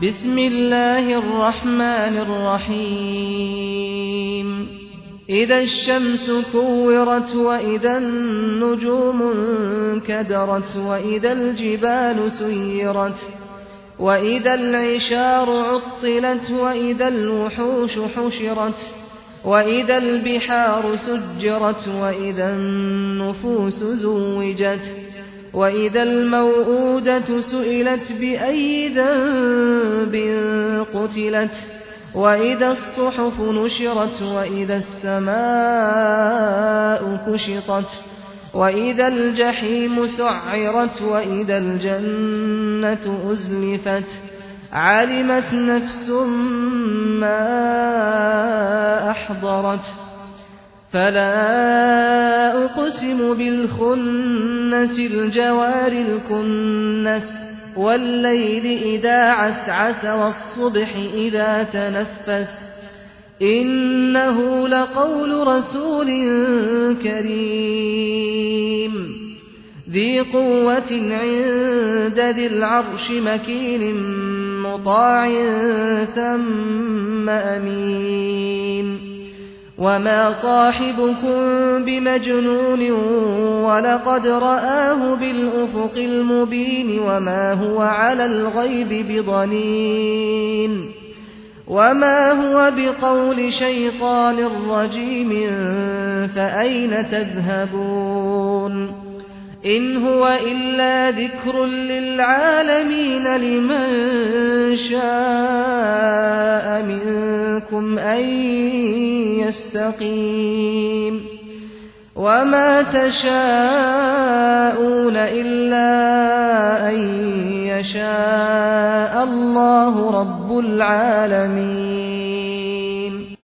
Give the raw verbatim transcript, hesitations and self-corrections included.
بسم الله الرحمن الرحيم إذا الشمس كورت وإذا النجوم انكدرت وإذا الجبال سيرت وإذا العشار عطلت وإذا الوحوش حشرت وإذا البحار سجرت وإذا النفوس زوجت وإذا الموءودة سئلت بأي ذنب قتلت وإذا الصحف نشرت وإذا السماء كشطت وإذا الجحيم سعرت وإذا الجنة أزلفت علمت نفس ما أحضرت فلا أقسم بالخنس الجوار الكنس والليل إذا عسعس والصبح إذا تنفس إنه لقول رسول كريم ذي قوة عند ذي العرش مكين مطاع ثم أمين وما صاحبكم بمجنون ولقد رآه بالأفق المبين وما هو على الغيب بضنين وما هو بقول شيطان رجيم فأين تذهبون إن هو إلا ذكر للعالمين لمن شاء منكم أن يستقيم وما تشاءون إلا أن يشاء الله رب العالمين.